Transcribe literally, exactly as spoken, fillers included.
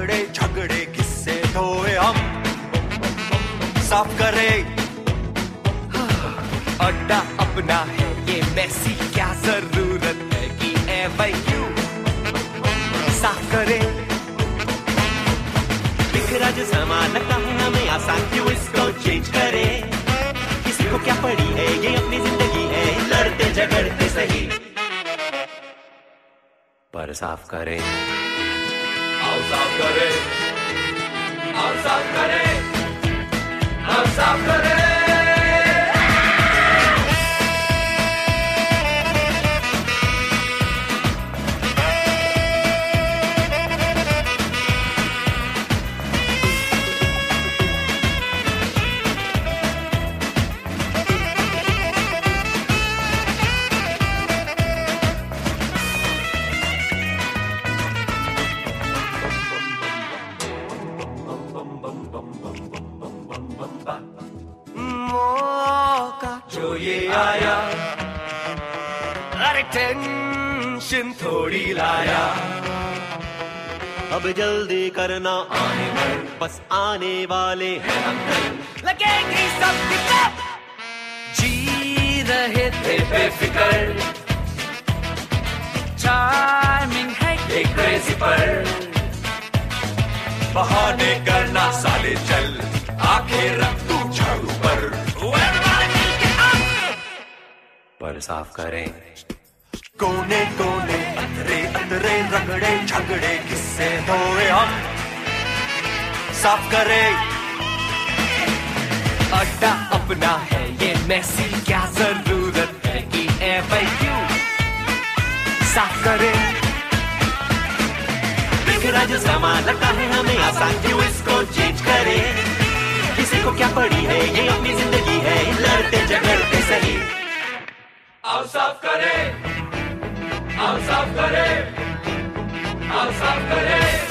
रगड़े झगड़े किससे धोए हम, साफ करे। अड्डा अपना है ये मैसी, क्या जरूरत है कि एवयू साफ करे। बिखरा जो सामान लगता है हमें आसान, क्यों इसको चेंज करे। किसी को क्या पड़ी है, ये अपनी जिंदगी है, लड़ते झगड़ते सही पर साफ करे। आओ साफ करे, आओ साफ करे, आओ साफ करे। जो ये आया, अरे टेंशन थोड़ी लाया। अब जल्दी करना आने पर, बस आने वाले हैं हम कल। लगेगी सबकी तब, जी रहे थे बेफिकर। टाइमिंग है ये क्रेजी पर, बहाने करना साले चल, आखिर रख तू झाड़ू पर। पर साफ करें कोने कोने, अंदरे अंदरे रगड़े झगड़े किससे धोए हम, साफ करें। अड्डा अपना है ये मैसी, क्या जरूरत है कि एवयू साफ करें। बिखरा जो सामान लगता है हमें आसान, क्यों इसको चेंज करे। किसी को क्या पड़ी है, ये अपनी जिंदगी है, लड़ते झगड़ते सही। आओ साफ करे, आओ साफ करे, आओ साफ करे।